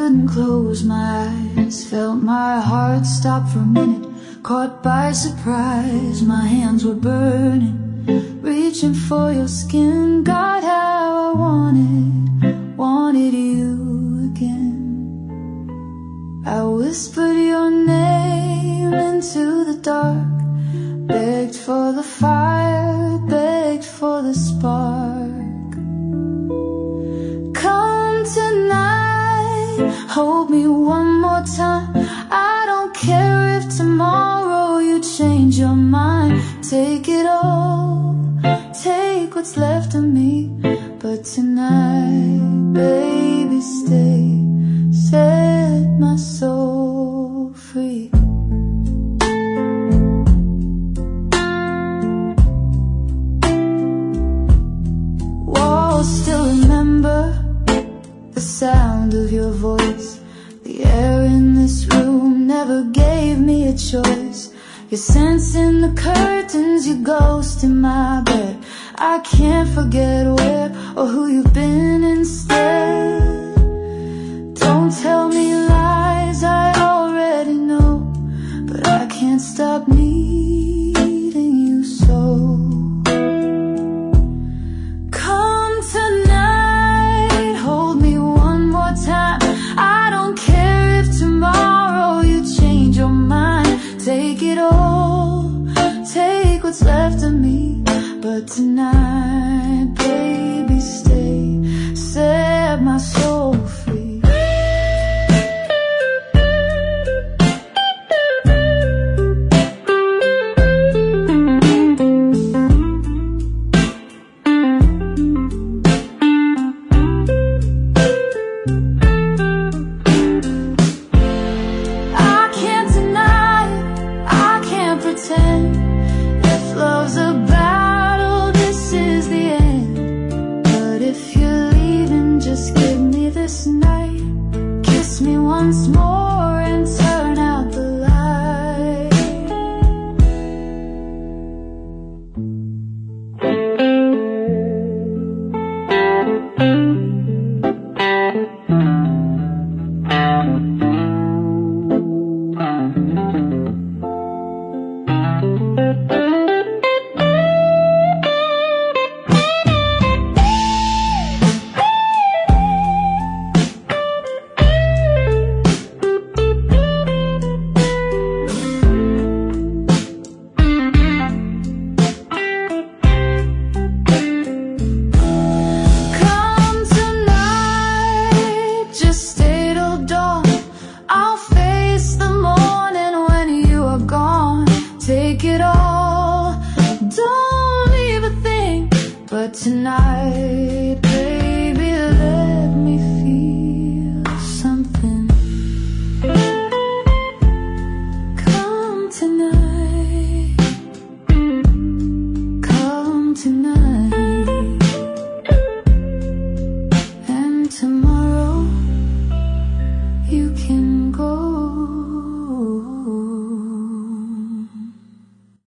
couldn't close my eyes. Felt my heart stop for a minute. Caught by surprise, my hands were burning, reaching for your skin. Got how I wanted you again. I whispered your name into the dark, begged for the fire, begged for the spark. Come tonight, hold me one more time. I don't care if tomorrow you change your mind. Take it all, take what's left of me. But tonight, baby, stay, set my soul free. Walls still remember the sound of your voice. The air in this room never gave me a choice. Your scents in the curtains, your ghost in my bed. I can't forget where or who you've been instead. Don't tell me lies, I already know, but I can't stop needing you so. Come tonight, hold me one more time. I don't care if tomorrow you change your mind. Take it all, take what's left of me. But tonight, baby, stay, set my soul free. I can't deny, I can't pretend. If love's a battle, this is the end. But if you're leaving, just give me this night. Kiss me once more and turn out the light. Come tonight, just stay till dawn. I'll face the morning when you are gone. Take it all, don't leave a thing. But tonight,